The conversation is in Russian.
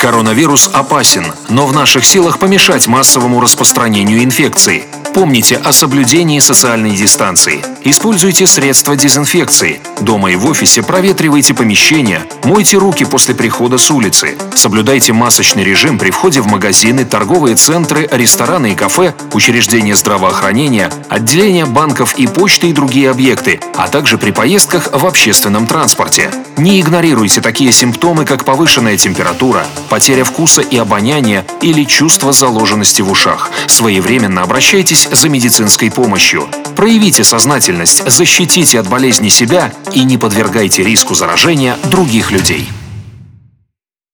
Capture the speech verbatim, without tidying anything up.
Коронавирус опасен, но в наших силах помешать массовому распространению инфекции. Помните о соблюдении социальной дистанции. Используйте средства дезинфекции. Дома и в офисе проветривайте помещения, мойте руки после прихода с улицы. Соблюдайте масочный режим при входе в магазины, торговые центры, рестораны и кафе, учреждения здравоохранения, отделения банков и почты и другие объекты, а также при поездках в общественном транспорте. Не игнорируйте такие симптомы, как повышенная температура, потеря вкуса и обоняния или чувство заложенности в ушах. Своевременно обращайтесь за медицинской помощью. Проявите сознательность, защитите от болезни себя и не подвергайте риску заражения других людей.